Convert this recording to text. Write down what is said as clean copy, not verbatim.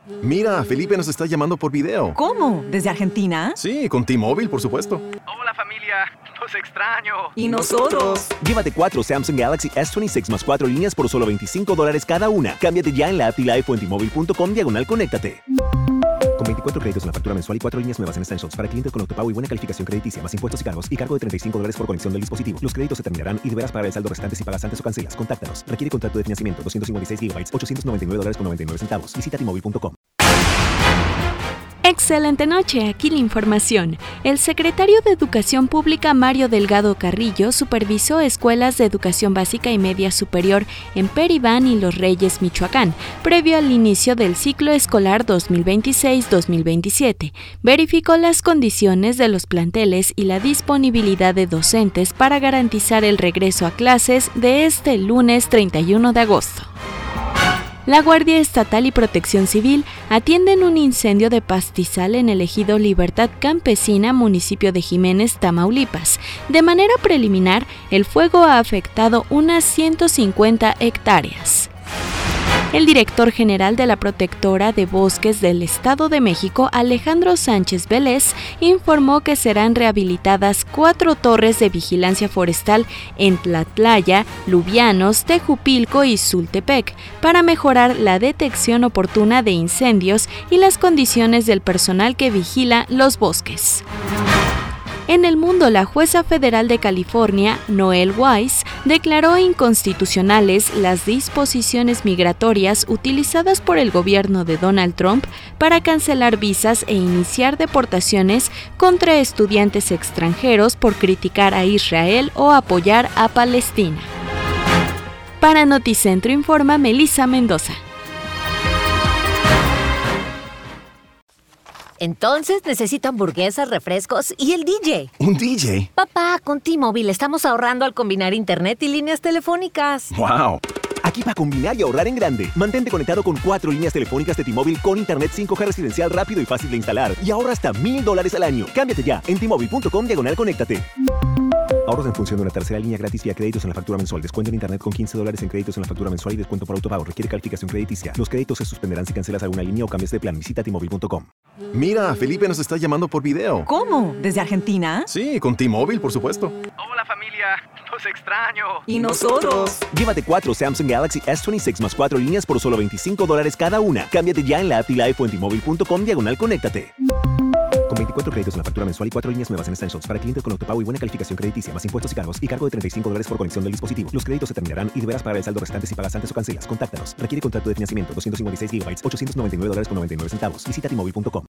Mira, Felipe nos está llamando por video. ¿Cómo? ¿Desde Argentina? Sí, con T-Mobile, por supuesto. Hola familia, los extraño. ¿Y nosotros? Llévate 4 Samsung Galaxy S26 más 4 líneas por solo $25 cada una. Cámbiate ya en la app y Live o en T-Mobile.com/conéctate. Con 24 créditos en la factura mensual y 4 líneas nuevas en Essentials para clientes con autopago y buena calificación crediticia, más impuestos y cargos, y cargo de $35 por conexión del dispositivo. Los créditos se terminarán y deberás pagar el saldo restante si pagas antes o cancelas. Contáctanos. Requiere contrato de financiamiento. 256 GB, $899.99. Visita T-Mobile.com. Excelente noche, aquí la información. El secretario de Educación Pública Mario Delgado Carrillo supervisó escuelas de educación básica y media superior en Peribán y Los Reyes, Michoacán, previo al inicio del ciclo escolar 2026-2027. Verificó las condiciones de los planteles y la disponibilidad de docentes para garantizar el regreso a clases de este lunes 31 de agosto. La Guardia Estatal y Protección Civil atienden un incendio de pastizal en el ejido Libertad Campesina, municipio de Jiménez, Tamaulipas. De manera preliminar, el fuego ha afectado unas 150 hectáreas. El director general de la Protectora de Bosques del Estado de México, Alejandro Sánchez Vélez, informó que serán rehabilitadas 4 torres de vigilancia forestal en Tlatlaya, Lubianos, Tejupilco y Sultepec para mejorar la detección oportuna de incendios y las condiciones del personal que vigila los bosques. En el mundo, la jueza federal de California, Noel Weiss, declaró inconstitucionales las disposiciones migratorias utilizadas por el gobierno de Donald Trump para cancelar visas e iniciar deportaciones contra estudiantes extranjeros por criticar a Israel o apoyar a Palestina. Para Noticentro informa Melissa Mendoza. Entonces necesito hamburguesas, refrescos y el DJ. ¿Un DJ? Papá, con T-Mobile estamos ahorrando al combinar internet y líneas telefónicas. ¡Wow! Aquí para combinar y ahorrar en grande. Mantente conectado con 4 líneas telefónicas de T-Mobile con internet 5G residencial rápido y fácil de instalar. Y ahorra hasta $1,000 al año. Cámbiate ya en T-Mobile.com/conéctate. Ahorros en función de una tercera línea gratis vía créditos en la factura mensual. Descuento en internet con $15 en créditos en la factura mensual y descuento por autopago. Requiere calificación crediticia. Los créditos se suspenderán si cancelas alguna línea o cambias de plan. Visita T-Mobile.com. Mira, Felipe nos está llamando por video. ¿Cómo? ¿Desde Argentina? Sí, con T-Mobile, por supuesto. Hola familia, los extraño. ¿Y nosotros? Llévate 4 Samsung Galaxy S26 más 4 líneas por solo $25 cada una. Cámbiate ya en la app y Live o en T-Mobile.com/conéctate. Con 24 créditos en la factura mensual y 4 líneas nuevas en Essentials para clientes con autopago y buena calificación crediticia, más impuestos y cargos, y cargo de $35 por conexión del dispositivo. Los créditos se terminarán y deberás pagar el saldo restante si pagas antes o cancelas. Contáctanos. Requiere contrato de financiamiento. 256 GB, $899.99. Visita T-Mobile.com.